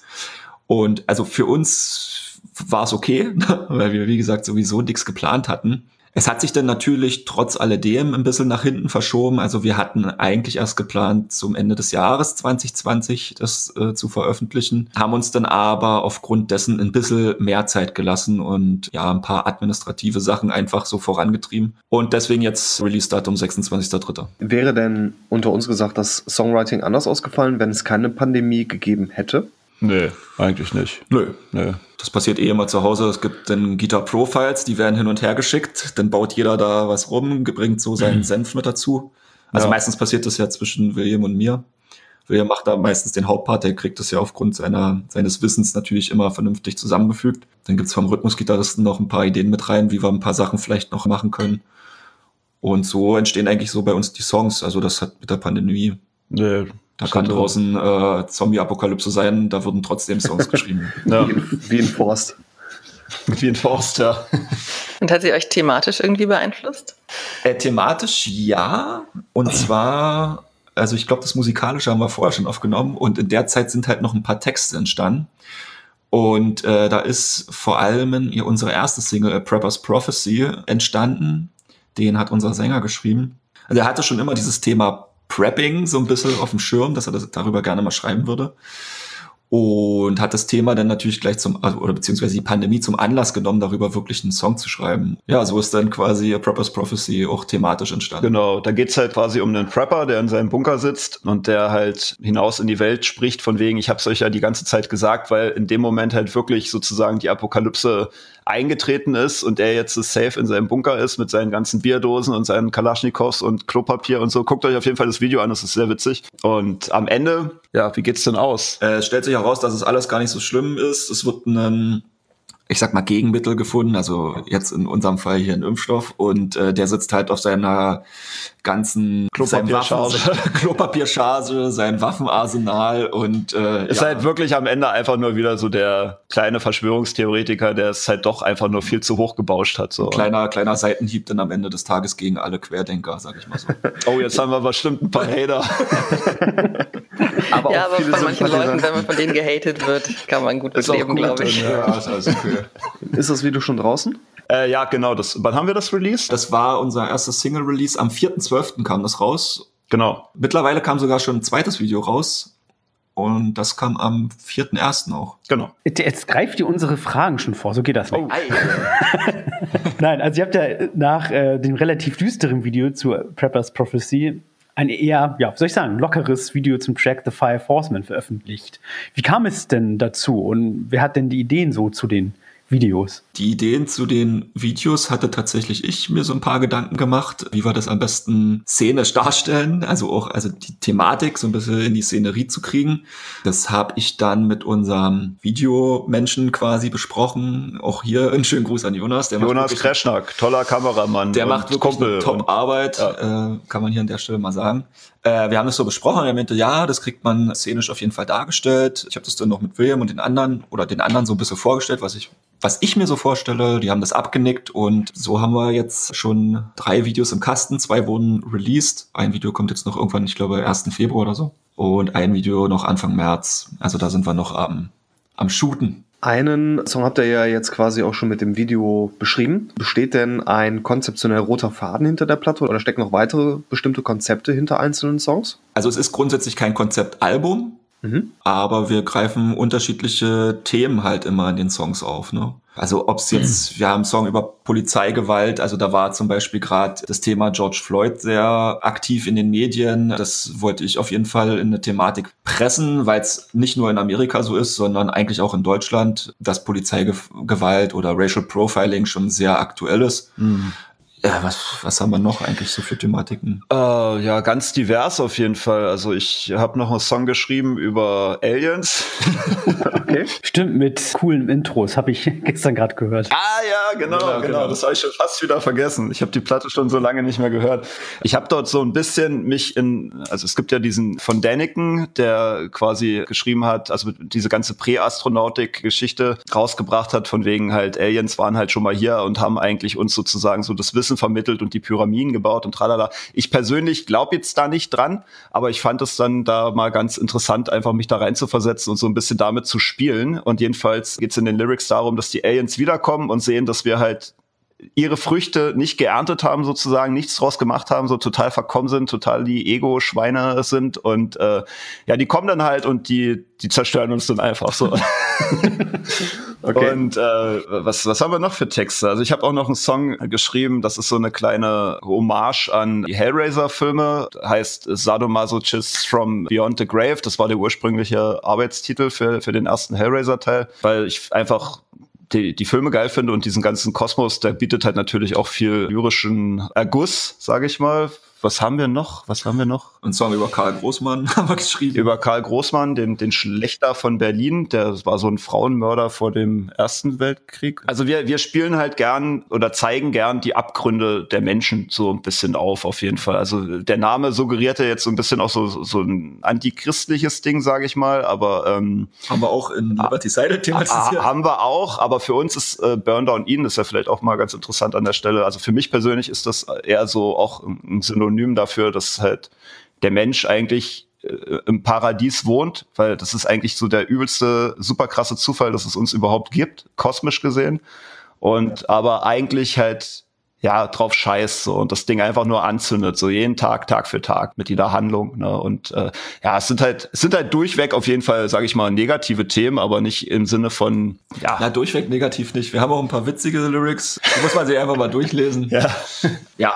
Und also für uns war es okay, weil wir, wie gesagt, sowieso nichts geplant hatten. Es hat sich dann natürlich trotz alledem ein bisschen nach hinten verschoben. Also wir hatten eigentlich erst geplant, zum Ende des Jahres zwanzig zwanzig das äh, zu veröffentlichen, haben uns dann aber aufgrund dessen ein bisschen mehr Zeit gelassen und ja, ein paar administrative Sachen einfach so vorangetrieben. Und deswegen jetzt Release-Datum sechsundzwanzigster dritter Wäre denn unter uns gesagt das Songwriting anders ausgefallen, wenn es keine Pandemie gegeben hätte? Nee, eigentlich nicht. Nö. Nee. Das passiert eh immer zu Hause. Es gibt dann Guitar-Pro-Files, die werden hin und her geschickt. Dann baut jeder da was rum, bringt so seinen mhm. Senf mit dazu. Also ja. meistens passiert das ja zwischen William und mir. William macht da meistens den Hauptpart, der kriegt das ja aufgrund seiner seines Wissens natürlich immer vernünftig zusammengefügt. Dann gibt's vom Rhythmusgitarristen noch ein paar Ideen mit rein, wie wir ein paar Sachen vielleicht noch machen können. Und so entstehen eigentlich so bei uns die Songs. Also das hat mit der Pandemie, Nee, da kann draußen äh, Zombie-Apokalypse sein, da würden trotzdem Songs geschrieben. Ja. Wie ein Forst. Wie ein Forst, ja. Und hat sie euch thematisch irgendwie beeinflusst? Äh, thematisch ja. Und zwar, also ich glaube, das Musikalische haben wir vorher schon aufgenommen. Und in der Zeit sind halt noch ein paar Texte entstanden. Und äh, da ist vor allem ja, unsere erste Single, A Prepper's Prophecy, entstanden. Den hat unser Sänger geschrieben. Also er hatte schon immer dieses Thema Prepping so ein bisschen auf dem Schirm, dass er das darüber gerne mal schreiben würde. Und hat das Thema dann natürlich gleich zum, also, oder beziehungsweise die Pandemie zum Anlass genommen, darüber wirklich einen Song zu schreiben. Ja, so ist dann quasi A Prepper's Prophecy auch thematisch entstanden. Genau, da geht's halt quasi um einen Prepper, der in seinem Bunker sitzt und der halt hinaus in die Welt spricht, von wegen, ich hab's euch ja die ganze Zeit gesagt, weil in dem Moment halt wirklich sozusagen die Apokalypse eingetreten ist und er jetzt safe in seinem Bunker ist mit seinen ganzen Bierdosen und seinen Kalaschnikows und Klopapier und so. Guckt euch auf jeden Fall das Video an, das ist sehr witzig. Und am Ende, ja, wie geht's denn aus? Äh, es stellt sich heraus, dass es alles gar nicht so schlimm ist. Es wird ein, ich sag mal, Gegenmittel gefunden, also jetzt in unserem Fall hier ein Impfstoff und äh, der sitzt halt auf seiner ganzen Klopapiercharge, Waffen, Klopapiercharge, sein Waffenarsenal und äh, ist ja. halt wirklich am Ende einfach nur wieder so der kleine Verschwörungstheoretiker, der es halt doch einfach nur viel zu hoch gebauscht hat. So. Ein kleiner, kleiner Seitenhieb dann am Ende des Tages gegen alle Querdenker, sag ich mal so. Oh, jetzt haben wir bestimmt ein paar Hater. Aber ja, auch aber viele von manchen Sympathisanten. Leuten, wenn man von denen gehatet wird, kann man gut Ist auch leben, gut, glaube ich. Ja, ist alles okay. Ist das Video schon draußen? Äh, ja, genau. Das, wann haben wir das released? Das war unser erstes Single-Release. Am vierten zwölften kam das raus. Genau. Mittlerweile kam sogar schon ein zweites Video raus. Und das kam am vierten ersten auch. Genau. Jetzt greift ihr unsere Fragen schon vor, so geht das nicht. Oh. Nein, also ihr habt ja nach äh, dem relativ düsteren Video zu Prepper's Prophecy ein eher, ja, was soll ich sagen, lockeres Video zum Track The Five Horsemen veröffentlicht. Wie kam es denn dazu und wer hat denn die Ideen so zu den Videos? Die Ideen zu den Videos hatte tatsächlich ich mir so ein paar Gedanken gemacht, wie wir das am besten szenisch darstellen, also auch also die Thematik so ein bisschen in die Szenerie zu kriegen. Das habe ich dann mit unserem Videomenschen quasi besprochen. Auch hier einen schönen Gruß an Jonas. Der Jonas macht wirklich, Kreschnack, toller Kameramann. der und macht wirklich Kumpel eine Top-Arbeit, ja. äh, kann man hier an der Stelle mal sagen. Äh, wir haben das so besprochen, er meinte, ja, das kriegt man szenisch auf jeden Fall dargestellt. Ich habe das dann noch mit William und den anderen oder den anderen so ein bisschen vorgestellt, was ich was ich mir so vorstelle. Die haben das abgenickt und so haben wir jetzt schon drei Videos im Kasten. Zwei wurden released. Ein Video kommt jetzt noch irgendwann, ich glaube, ersten Februar oder so. Und ein Video noch Anfang März. Also da sind wir noch am, am Shooten. Einen Song habt ihr ja jetzt quasi auch schon mit dem Video beschrieben. Besteht denn ein konzeptionell roter Faden hinter der Platte oder stecken noch weitere bestimmte Konzepte hinter einzelnen Songs? Also es ist grundsätzlich kein Konzeptalbum, mhm. aber wir greifen unterschiedliche Themen halt immer in den Songs auf, ne? Also ob es jetzt, wir haben einen Song über Polizeigewalt, also da war zum Beispiel gerade das Thema George Floyd sehr aktiv in den Medien. Das wollte ich auf jeden Fall in eine Thematik pressen, weil es nicht nur in Amerika so ist, sondern eigentlich auch in Deutschland, dass Polizeigewalt oder Racial Profiling schon sehr aktuell ist. Mhm. Ja, was, was haben wir noch eigentlich so für Thematiken? Uh, ja, ganz divers auf jeden Fall. Also ich habe noch einen Song geschrieben über Aliens. Okay. Stimmt, mit coolen Intros, habe ich gestern gerade gehört. Ah ja, genau, genau, genau. Das habe ich schon fast wieder vergessen. Ich habe die Platte schon so lange nicht mehr gehört. Ich habe dort so ein bisschen mich in, also es gibt ja diesen von Däniken, der quasi geschrieben hat, also diese ganze Präastronautik-Geschichte rausgebracht hat, von wegen halt Aliens waren halt schon mal hier und haben eigentlich uns sozusagen so das Wissen vermittelt und die Pyramiden gebaut und tralala. Ich persönlich glaube jetzt da nicht dran, aber ich fand es dann da mal ganz interessant, einfach mich da rein zu versetzen und so ein bisschen damit zu spielen. Und jedenfalls geht es in den Lyrics darum, dass die Aliens wiederkommen und sehen, dass wir halt ihre Früchte nicht geerntet haben, sozusagen, nichts draus gemacht haben, so total verkommen sind, total die Ego-Schweine sind und äh, ja, die kommen dann halt und die die zerstören uns dann einfach so. Okay. Und äh, was was haben wir noch für Texte? Also ich habe auch noch einen Song geschrieben, das ist so eine kleine Hommage an die Hellraiser-Filme, heißt Sadomasochists from Beyond the Grave. Das war der ursprüngliche Arbeitstitel für für den ersten Hellraiser-Teil, weil ich einfach Die, die Filme geil finde und diesen ganzen Kosmos, der bietet halt natürlich auch viel lyrischen Erguss, sage ich mal, was haben wir noch? Was haben wir noch? Ein Song über Karl Großmann haben wir geschrieben. Über Karl Großmann, den, den Schlächter von Berlin. Der war so ein Frauenmörder vor dem Ersten Weltkrieg. Also wir, wir spielen halt gern oder zeigen gern die Abgründe der Menschen so ein bisschen auf, auf jeden Fall. Also der Name suggerierte jetzt so ein bisschen auch so, so ein antichristliches Ding, sage ich mal. Aber ähm, haben wir auch in Liberty Silent thematisiert. Haben wir auch, aber für uns ist äh, Burn Down Eden, das ist ja vielleicht auch mal ganz interessant an der Stelle. Also für mich persönlich ist das eher so auch ein Synonym dafür, dass halt der Mensch eigentlich äh, im Paradies wohnt, weil das ist eigentlich so der übelste, super krasse Zufall, dass es uns überhaupt gibt, kosmisch gesehen. Und ja. aber eigentlich halt ja drauf scheißt so und das Ding einfach nur anzündet, so jeden Tag, Tag für Tag mit jeder Handlung. Ne? Und äh, ja, es sind halt, es sind halt durchweg auf jeden Fall, sage ich mal, negative Themen, aber nicht im Sinne von ja. Na, durchweg negativ nicht. Wir haben auch ein paar witzige Lyrics. Da muss man sich einfach mal durchlesen. Ja. Ja.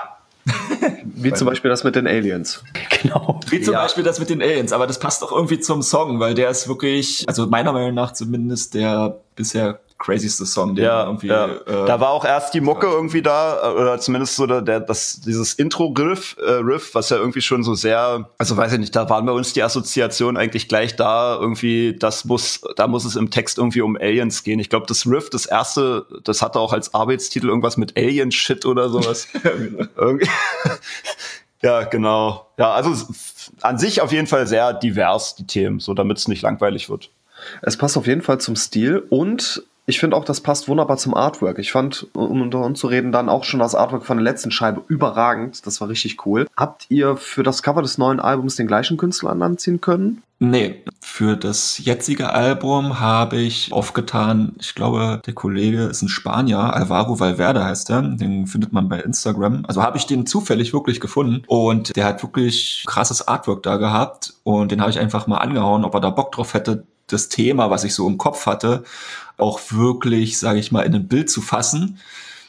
Wie zum Beispiel das mit den Aliens. Genau. Wie zum Ja. Beispiel das mit den Aliens. Aber das passt doch irgendwie zum Song, weil der ist wirklich, also meiner Meinung nach zumindest der bisher crazyste Song, den Ja, irgendwie. ja. Äh, da war auch erst die Mucke irgendwie da, oder zumindest so der, der das dieses Intro-Riff, äh, Riff, was ja irgendwie schon so sehr, also weiß ich nicht, da waren bei uns die Assoziationen eigentlich gleich da, irgendwie, das muss, da muss es im Text irgendwie um Aliens gehen. Ich glaube, das Riff, das erste, das hatte auch als Arbeitstitel irgendwas mit Alien-Shit oder sowas. Irgendwie. Ja, genau. Ja, also f- an sich auf jeden Fall sehr divers, die Themen, so damit es nicht langweilig wird. Es passt auf jeden Fall zum Stil und ich finde auch, das passt wunderbar zum Artwork. Ich fand, um unter uns zu reden, dann auch schon das Artwork von der letzten Scheibe überragend. Das war richtig cool. Habt ihr für das Cover des neuen Albums den gleichen Künstler anziehen können? Nee, für das jetzige Album habe ich aufgetan, ich glaube, der Kollege ist ein Spanier, Alvaro Valverde heißt er, den findet man bei Instagram. Also habe ich den zufällig wirklich gefunden und der hat wirklich krasses Artwork da gehabt und den habe ich einfach mal angehauen, ob er da Bock drauf hätte, das Thema, was ich so im Kopf hatte, auch wirklich, sage ich mal, in ein Bild zu fassen.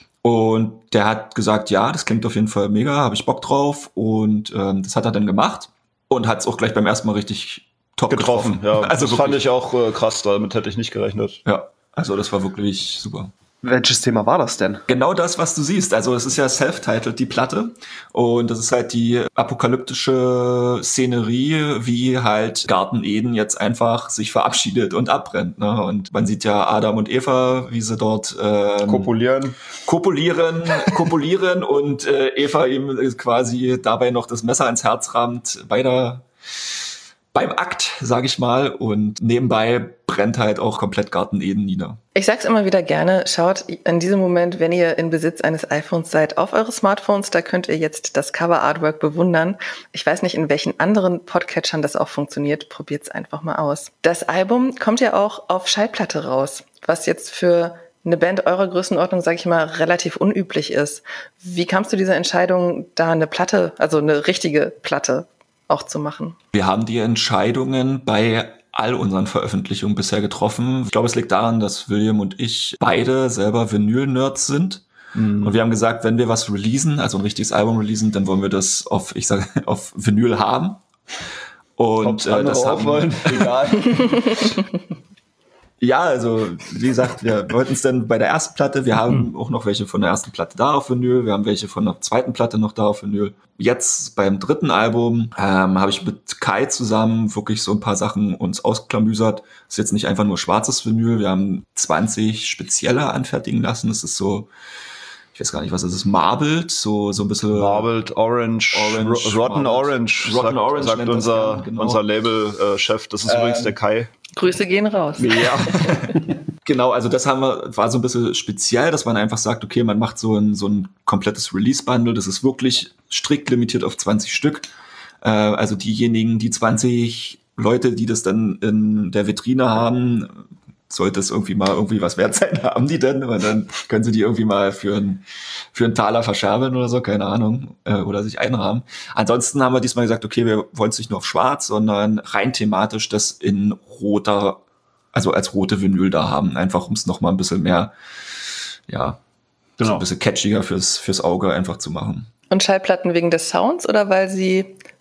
Und der hat gesagt, ja, das klingt auf jeden Fall mega, habe ich Bock drauf. Und ähm, das hat er dann gemacht und hat es auch gleich beim ersten Mal richtig top getroffen. getroffen. Ja, also das fand ich auch äh, krass, damit hätte ich nicht gerechnet. Ja, also das war wirklich super. Welches Thema war das denn? Genau das, was du siehst. Also es ist ja self-titled, die Platte. Und das ist halt die apokalyptische Szenerie, wie halt Garten Eden jetzt einfach sich verabschiedet und abbrennt. Ne? Und man sieht ja Adam und Eva, wie sie dort ähm, Kopulieren. kopulieren, kopulieren und äh, Eva ihm quasi dabei noch das Messer ins Herz rammt. Beider beim Akt, sage ich mal. Und nebenbei brennt halt auch komplett Garten Eden nieder. Ich sag's immer wieder gerne, schaut in diesem Moment, wenn ihr in Besitz eines iPhones seid, auf eure Smartphones, da könnt ihr jetzt das Cover-Artwork bewundern. Ich weiß nicht, in welchen anderen Podcatchern das auch funktioniert, probiert's einfach mal aus. Das Album kommt ja auch auf Schallplatte raus, was jetzt für eine Band eurer Größenordnung, sage ich mal, relativ unüblich ist. Wie kamst du dieser Entscheidung, da eine Platte, also eine richtige Platte auch zu machen? Wir haben die Entscheidungen bei all unseren Veröffentlichungen bisher getroffen. Ich glaube, es liegt daran, dass William und ich beide selber Vinyl-Nerds sind. Mhm. Und wir haben gesagt, wenn wir was releasen, also ein richtiges Album releasen, dann wollen wir das auf, ich sage, auf Vinyl haben. Und äh, das haben wollen, egal. Ja, also wie gesagt, wir wollten es dann bei der ersten Platte, wir haben auch noch welche von der ersten Platte da auf Vinyl, wir haben welche von der zweiten Platte noch da auf Vinyl. Jetzt beim dritten Album ähm, habe ich mit Kai zusammen wirklich so ein paar Sachen uns ausklamüsert. Das ist jetzt nicht einfach nur schwarzes Vinyl, wir haben zwanzig spezielle anfertigen lassen. Das ist so, ich weiß gar nicht, was das ist, Marbled, so so ein bisschen Marbled, Orange, Orange Rotten Marbled. Orange, Rotten sagt, Orange sagt nennt das unser, gern, genau. unser Label-Chef. Das ist ähm, übrigens der Kai. Grüße gehen raus. Ja. Genau, also das haben wir, war so ein bisschen speziell, dass man einfach sagt, okay, man macht so ein, so ein komplettes Release-Bundle, das ist wirklich strikt limitiert auf zwanzig Stück. Äh, also diejenigen, die zwanzig Leute, die das dann in der Vitrine haben, sollte es irgendwie mal irgendwie was wert sein, haben die denn? Und dann können sie die irgendwie mal für einen für einen Taler verscherbeln oder so, keine Ahnung, äh, oder sich einrahmen. Ansonsten haben wir diesmal gesagt, okay, wir wollen es nicht nur auf schwarz, sondern rein thematisch das in roter, also als rote Vinyl da haben, einfach um es nochmal ein bisschen mehr, ja, genau. so ein bisschen catchiger fürs, fürs Auge einfach zu machen. Und Schallplatten wegen des Sounds oder weil sie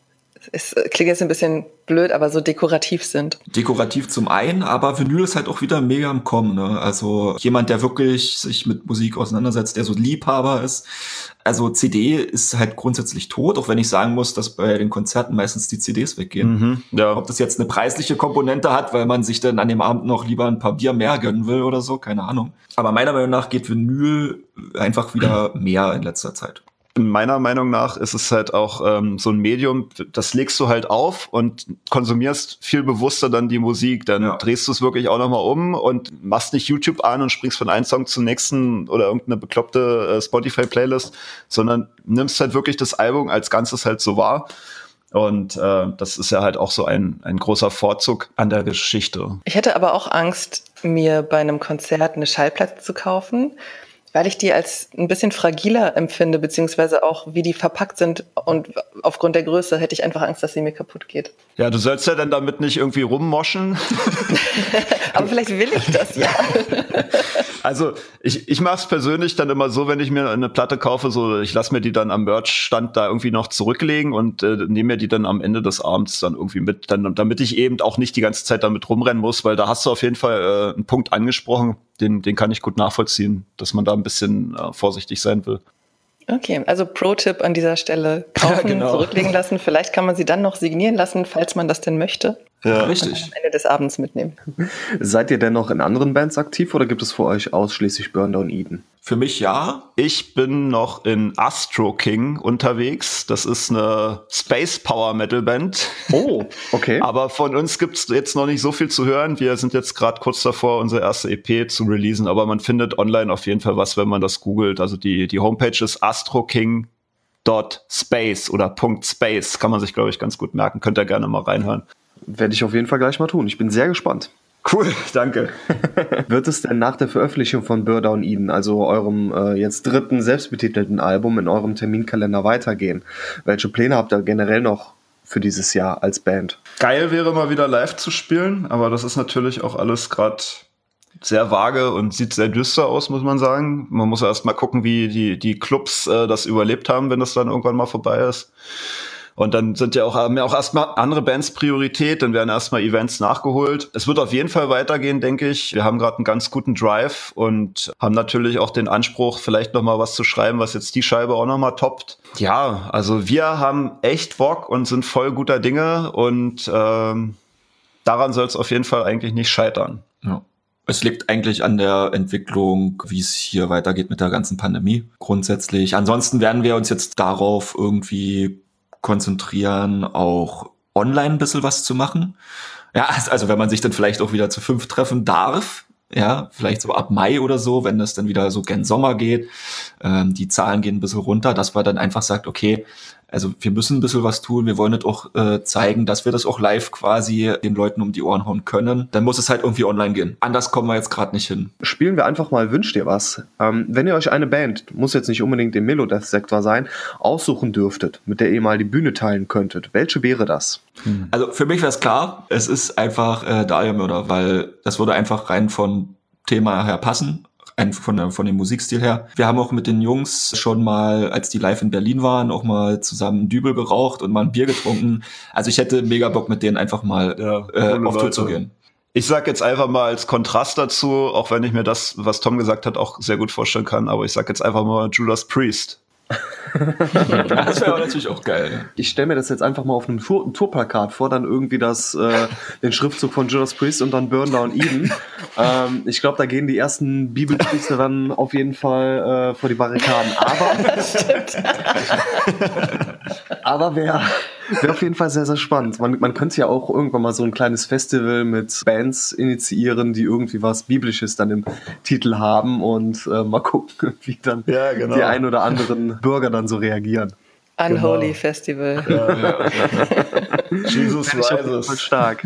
es klingt jetzt ein bisschen blöd, aber so dekorativ sind. Dekorativ zum einen, aber Vinyl ist halt auch wieder mega im Kommen, ne? Also jemand, der wirklich sich mit Musik auseinandersetzt, der so Liebhaber ist. Also C D ist halt grundsätzlich tot, auch wenn ich sagen muss, dass bei den Konzerten meistens die C Ds weggehen. Mhm, ja. Ob das jetzt eine preisliche Komponente hat, weil man sich dann an dem Abend noch lieber ein paar Bier mehr gönnen will oder so, keine Ahnung. Aber meiner Meinung nach geht Vinyl einfach wieder mehr in letzter Zeit. Meiner Meinung nach ist es halt auch ähm, so ein Medium, das legst du halt auf und konsumierst viel bewusster dann die Musik. Dann ja. drehst du es wirklich auch nochmal um und machst nicht YouTube an und springst von einem Song zum nächsten oder irgendeine bekloppte äh, Spotify-Playlist, sondern nimmst halt wirklich das Album als Ganzes halt so wahr. Und äh, das ist ja halt auch so ein, ein großer Vorzug an der Geschichte. Ich hätte aber auch Angst, mir bei einem Konzert eine Schallplatte zu kaufen, weil ich die als ein bisschen fragiler empfinde, beziehungsweise auch wie die verpackt sind, und aufgrund der Größe hätte ich einfach Angst, dass sie mir kaputt geht. Ja, du sollst ja dann damit nicht irgendwie rummoschen. Aber vielleicht will ich das, ja. Also ich, ich mache es persönlich dann immer so, wenn ich mir eine Platte kaufe, so ich lasse mir die dann am Merch-Stand da irgendwie noch zurücklegen und äh, nehme mir die dann am Ende des Abends dann irgendwie mit, dann, damit ich eben auch nicht die ganze Zeit damit rumrennen muss, weil da hast du auf jeden Fall äh, einen Punkt angesprochen, den, den kann ich gut nachvollziehen, dass man da ein bisschen äh, vorsichtig sein will. Okay, also Pro-Tipp an dieser Stelle, kaufen, ja, genau. zurücklegen lassen. Vielleicht kann man sie dann noch signieren lassen, falls man das denn möchte. Ja, richtig. Und am Ende des Abends mitnehmen. Seid ihr denn noch in anderen Bands aktiv oder gibt es für euch ausschließlich Burn Down Eden? Für mich ja. Ich bin noch in Astro King unterwegs. Das ist eine Space Power Metal Band. Oh, okay. Aber von uns gibt's jetzt noch nicht so viel zu hören. Wir sind jetzt gerade kurz davor, unsere erste E P zu releasen. Aber man findet online auf jeden Fall was, wenn man das googelt. Also die, die Homepage ist astroking Dot Space oder Punkt Space. Kann man sich, glaube ich, ganz gut merken. Könnt ihr gerne mal reinhören. Werde ich auf jeden Fall gleich mal tun. Ich bin sehr gespannt. Cool, danke. Wird es denn nach der Veröffentlichung von Burn Down Eden, also eurem äh, jetzt dritten selbstbetitelten Album, in eurem Terminkalender weitergehen? Welche Pläne habt ihr generell noch für dieses Jahr als Band? Geil wäre mal wieder live zu spielen, aber das ist natürlich auch alles gerade sehr vage und sieht sehr düster aus, muss man sagen. Man muss erst mal gucken, wie die, die Clubs äh, das überlebt haben, wenn das dann irgendwann mal vorbei ist. Und dann sind ja auch, haben ja auch erstmal andere Bands Priorität, dann werden erstmal Events nachgeholt. Es wird auf jeden Fall weitergehen, denke ich. Wir haben gerade einen ganz guten Drive und haben natürlich auch den Anspruch, vielleicht nochmal was zu schreiben, was jetzt die Scheibe auch nochmal toppt. Ja, also wir haben echt Bock und sind voll guter Dinge und ähm, daran soll es auf jeden Fall eigentlich nicht scheitern. Ja. Es liegt eigentlich an der Entwicklung, wie es hier weitergeht mit der ganzen Pandemie grundsätzlich. Ansonsten werden wir uns jetzt darauf irgendwie konzentrieren, auch online ein bisschen was zu machen. Ja, also wenn man sich dann vielleicht auch wieder zu fünf treffen darf, ja, vielleicht so ab Mai oder so, wenn das dann wieder so gen Sommer geht, ähm, die Zahlen gehen ein bisschen runter, dass man dann einfach sagt, okay, also wir müssen ein bisschen was tun, wir wollen nicht auch äh, zeigen, dass wir das auch live quasi den Leuten um die Ohren hauen können, dann muss es halt irgendwie online gehen. Anders kommen wir jetzt gerade nicht hin. Spielen wir einfach mal Wünscht ihr was? Ähm, wenn ihr euch eine Band, muss jetzt nicht unbedingt im Melodeath-Sektor sein, aussuchen dürftet, mit der ihr mal die Bühne teilen könntet, welche wäre das? Hm. Also für mich wäre es klar, es ist einfach äh, Dahlia-Mörder, weil das würde einfach rein von Thema her passen. Von, von dem Musikstil her. Wir haben auch mit den Jungs schon mal, als die live in Berlin waren, auch mal zusammen einen Dübel geraucht und mal ein Bier getrunken. Also ich hätte mega Bock, mit denen einfach mal ja, äh, auf Tour zu gehen. Ich sag jetzt einfach mal als Kontrast dazu, auch wenn ich mir das, was Tom gesagt hat, auch sehr gut vorstellen kann, aber ich sag jetzt einfach mal Judas Priest. Das wäre natürlich auch geil. Ich stelle mir das jetzt einfach mal auf einem Tour- Tourplakat vor, dann irgendwie das, äh, den Schriftzug von Judas Priest und dann Burn Down Eden. ähm, ich glaube, da gehen die ersten Bibelpriester dann auf jeden Fall äh, vor die Barrikaden. Aber, aber wäre wär auf jeden Fall sehr, sehr spannend. Man, man könnte ja auch irgendwann mal so ein kleines Festival mit Bands initiieren, die irgendwie was Biblisches dann im Titel haben und äh, mal gucken, wie dann ja, genau. die ein oder anderen Bürger dann so reagieren. Unholy Genau. Festival. Ja, ja, ja. Jesus Rises. Voll stark.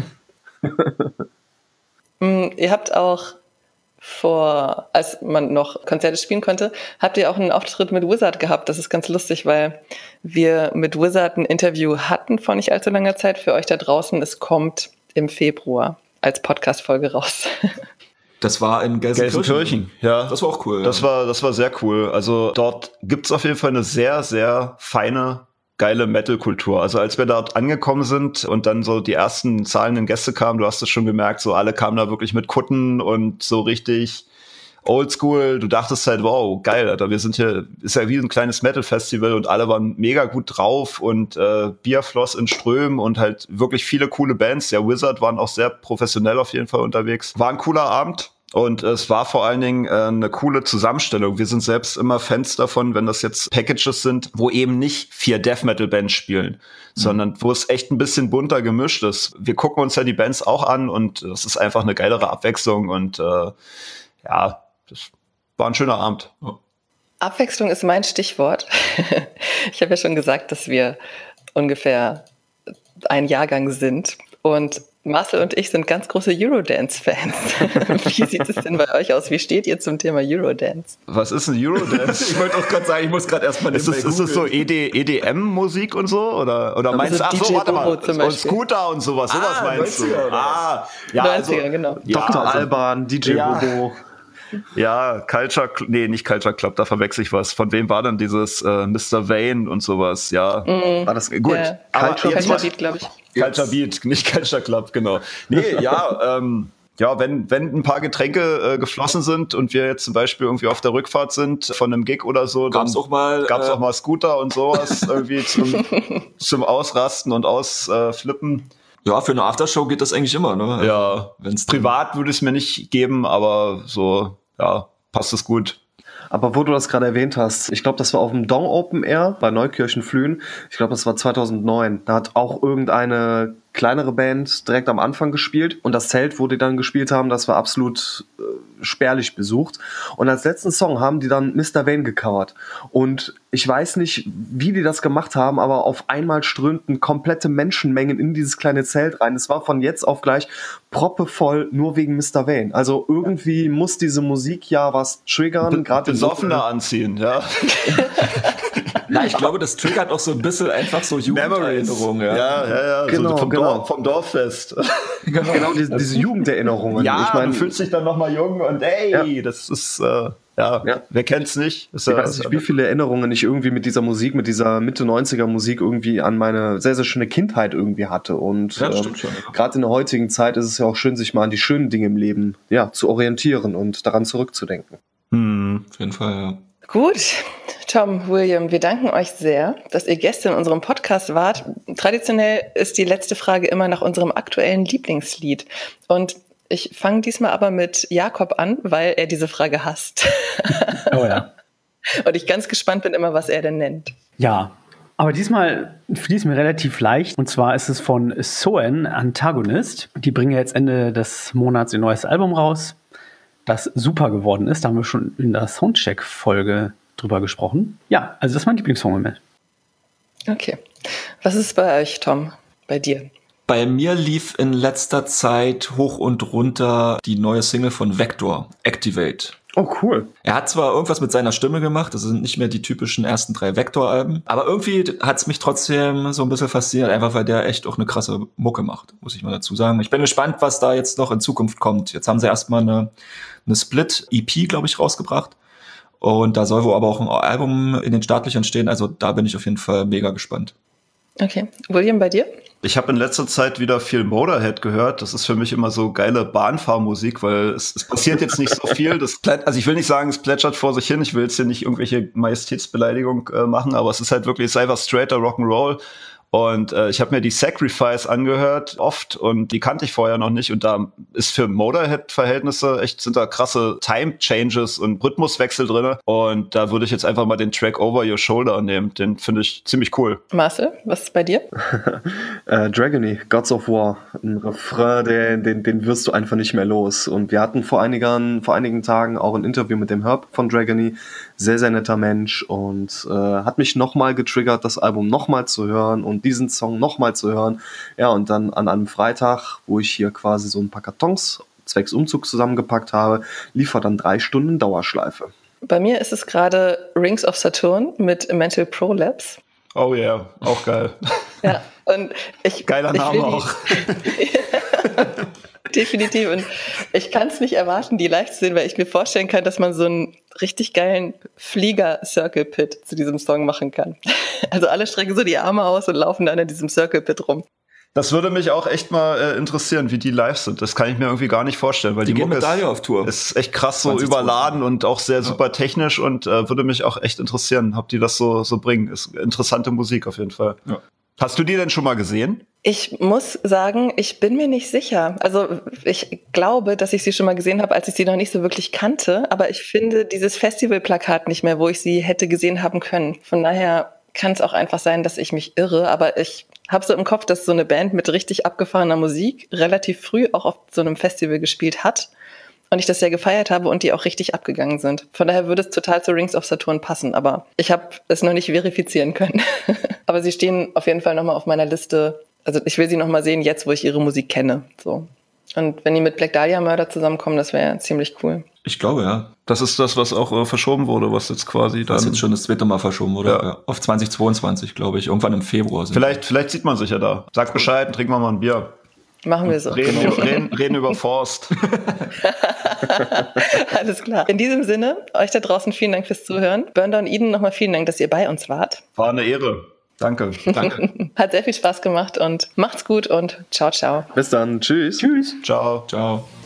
Ihr habt auch vor, als man noch Konzerte spielen konnte, habt ihr auch einen Auftritt mit Wizard gehabt. Das ist ganz lustig, weil wir mit Wizard ein Interview hatten vor nicht allzu langer Zeit für euch da draußen. Es kommt im Februar als Podcast-Folge raus. Das war in Gelsenkirchen. Gelsenkirchen, ja. Das war auch cool. Das ja. war, das war sehr cool. Also dort gibt's auf jeden Fall eine sehr, sehr feine geile Metal-Kultur. Also als wir dort angekommen sind und dann so die ersten zahlenden Gäste kamen, du hast es schon gemerkt, so alle kamen da wirklich mit Kutten und so richtig oldschool. Du dachtest halt, wow, geil, Alter, wir sind hier, ist ja wie ein kleines Metal-Festival und alle waren mega gut drauf und äh, Bier floss in Strömen und halt wirklich viele coole Bands. Ja, Wizard waren auch sehr professionell auf jeden Fall unterwegs. War ein cooler Abend. Und es war vor allen Dingen äh, eine coole Zusammenstellung. Wir sind selbst immer Fans davon, wenn das jetzt Packages sind, wo eben nicht vier Death-Metal-Bands spielen, mhm. sondern wo es echt ein bisschen bunter gemischt ist. Wir gucken uns ja die Bands auch an und das ist einfach eine geilere Abwechslung und äh, ja, das war ein schöner Abend. Ja. Abwechslung ist mein Stichwort. Ich habe ja schon gesagt, dass wir ungefähr ein Jahrgang sind und Marcel und ich sind ganz große Eurodance-Fans. Wie sieht es denn bei euch aus? Wie steht ihr zum Thema Eurodance? Was ist ein Eurodance? Ich wollte auch gerade sagen, ich muss gerade erstmal... Ist es, ist es so E D M-Musik und so? Oder, oder meinst du, ach so, warte mal, und Scooter und sowas, sowas ah, meinst du? neunziger, ah, ja, neunziger, also, genau. Ja, Doktor also, Alban, D J ja. Bobo. Ja, Culture, nee, nicht Culture Club, da verwechsel ich was. Von wem war denn dieses äh, Mister Vane und sowas? Ja, mm, war das gut. Ja. Aber Culture, jetzt Culture Beat, glaube ich. Culture Beat, nicht Culture Club, genau. Nee, ja, ähm, ja, wenn, wenn ein paar Getränke äh, geflossen sind und wir jetzt zum Beispiel irgendwie auf der Rückfahrt sind von einem Gig oder so, dann gab's auch mal, gab's äh, auch mal Scooter und sowas irgendwie zum, zum Ausrasten und Ausflippen. Ja, für eine Aftershow geht das eigentlich immer, ne? Ja, wenn's privat würde ich es mir nicht geben, aber so, ja, passt es gut. Aber wo du das gerade erwähnt hast, ich glaube, das war auf dem Dong Open Air bei Neukirchen Flühen. Ich glaube, das war zweitausendneun. Da hat auch irgendeine kleinere Band direkt am Anfang gespielt. Und das Zelt, wo die dann gespielt haben, das war absolut äh, spärlich besucht. Und als letzten Song haben die dann Mister Vane gecovert. Und ich weiß nicht, wie die das gemacht haben, aber auf einmal strömten komplette Menschenmengen in dieses kleine Zelt rein. Es war von jetzt auf gleich proppevoll, nur wegen Mister Vane. Also irgendwie ja. muss diese Musik ja was triggern. Gerade besoffener anziehen, ja. Na, ich glaube, das triggert auch so ein bisschen einfach so Jugenderinnerungen. Ja, ja, ja. ja. Genau, so vom, genau. Dorf, vom Dorffest. Genau, genau diese, diese Jugenderinnerungen. Ja, ich mein, du fühlst dich dann nochmal jung und ey, ja. das ist, äh, ja, ja, wer kennt's nicht? Ist, ich weiß nicht, wie viele Erinnerungen ich irgendwie mit dieser Musik, mit dieser Mitte neunziger Musik irgendwie an meine sehr, sehr schöne Kindheit irgendwie hatte. Und ja, ähm, gerade in der heutigen Zeit ist es ja auch schön, sich mal an die schönen Dinge im Leben ja, zu orientieren und daran zurückzudenken. Hm. Auf jeden Fall, ja. Gut, Tom, William, wir danken euch sehr, dass ihr Gäste in unserem Podcast wart. Traditionell ist die letzte Frage immer nach unserem aktuellen Lieblingslied. Und ich fange diesmal aber mit Jakob an, weil er diese Frage hasst. Oh ja. Und ich ganz gespannt bin immer, was er denn nennt. Ja, aber diesmal fließt mir relativ leicht. Und zwar ist es von Soen, Antagonist. Die bringen jetzt Ende des Monats ihr neues Album raus, das super geworden ist. Da haben wir schon in der Soundcheck-Folge drüber gesprochen. Ja, also das ist mein Lieblingssong. Okay. Was ist bei euch, Tom? Bei dir? Bei mir lief in letzter Zeit hoch und runter die neue Single von Vector, Activate. Oh, cool. Er hat zwar irgendwas mit seiner Stimme gemacht, das sind nicht mehr die typischen ersten drei Vector-Alben, aber irgendwie hat es mich trotzdem so ein bisschen fasziniert, einfach weil der echt auch eine krasse Mucke macht, muss ich mal dazu sagen. Ich bin gespannt, was da jetzt noch in Zukunft kommt. Jetzt haben sie erstmal eine, eine Split-E P, glaube ich, rausgebracht. Und da soll wohl aber auch ein Album in den Startlöchern stehen, also da bin ich auf jeden Fall mega gespannt. Okay. William, bei dir? Ich habe in letzter Zeit wieder viel Motorhead gehört. Das ist für mich immer so geile Bahnfahrmusik, weil es, es passiert jetzt nicht so viel. Das plä- also ich will nicht sagen, es plätschert vor sich hin. Ich will jetzt hier nicht irgendwelche Majestätsbeleidigung äh, machen, aber es ist halt wirklich, es ist einfach straighter Rock'n'Roll. Und äh, ich habe mir die Sacrifice angehört, oft, und die kannte ich vorher noch nicht. Und da ist für Motorhead-Verhältnisse echt, sind da krasse Time-Changes und Rhythmuswechsel drin. Und da würde ich jetzt einfach mal den Track Over Your Shoulder nehmen. Den finde ich ziemlich cool. Marcel, was ist bei dir? äh, Dragony, Gods of War. Ein Refrain, den, den, den wirst du einfach nicht mehr los. Und wir hatten vor einigen, vor einigen Tagen auch ein Interview mit dem Herb von Dragony. Sehr, sehr netter Mensch. Und äh, hat mich nochmal getriggert, das Album nochmal zu hören und diesen Song nochmal zu hören. Ja, und dann an einem Freitag, wo ich hier quasi so ein paar Kartons zwecks Umzug zusammengepackt habe, lief er dann drei Stunden Dauerschleife. Bei mir ist es gerade Rings of Saturn mit Mental Prolapse. Oh yeah, auch geil. Ja, und ich... Geiler ich Name will auch. Definitiv. Und ich kann es nicht erwarten, die live zu sehen, weil ich mir vorstellen kann, dass man so einen richtig geilen Flieger-Circle-Pit zu diesem Song machen kann. Also alle strecken so die Arme aus und laufen dann in diesem Circle-Pit rum. Das würde mich auch echt mal äh, interessieren, wie die live sind. Das kann ich mir irgendwie gar nicht vorstellen, weil die, die gehen mit Dalia auf Tour. Ist echt krass so überladen und auch sehr super ja. technisch und äh, würde mich auch echt interessieren, ob die das so so bringen. Ist interessante Musik auf jeden Fall. Ja. Hast du die denn schon mal gesehen? Ich muss sagen, ich bin mir nicht sicher. Also ich glaube, dass ich sie schon mal gesehen habe, als ich sie noch nicht so wirklich kannte. Aber ich finde dieses Festivalplakat nicht mehr, wo ich sie hätte gesehen haben können. Von daher kann es auch einfach sein, dass ich mich irre. Aber ich habe so im Kopf, dass so eine Band mit richtig abgefahrener Musik relativ früh auch auf so einem Festival gespielt hat. Und ich das sehr gefeiert habe und die auch richtig abgegangen sind. Von daher würde es total zu Rings of Saturn passen, aber ich habe es noch nicht verifizieren können. Aber sie stehen auf jeden Fall nochmal auf meiner Liste. Also ich will sie nochmal sehen, jetzt wo ich ihre Musik kenne. So. Und wenn die mit Black Dahlia Murder zusammenkommen, das wäre ziemlich cool. Ich glaube, ja. Das ist das, was auch äh, verschoben wurde, was jetzt quasi dann... Was jetzt schon das zweite Mal verschoben wurde. Ja. Ja. Auf zweitausendzweiundzwanzig, glaube ich. Irgendwann im Februar. Vielleicht, vielleicht sieht man sich ja da. Sag Bescheid und trinken wir mal ein Bier. Machen wir so. Reden, genau. reden, reden über Forst. Alles klar. In diesem Sinne, euch da draußen vielen Dank fürs Zuhören. Burndown Eden, nochmal vielen Dank, dass ihr bei uns wart. War eine Ehre. Danke. Danke. Hat sehr viel Spaß gemacht und macht's gut und ciao, ciao. Bis dann. Tschüss. Tschüss. Ciao. Ciao.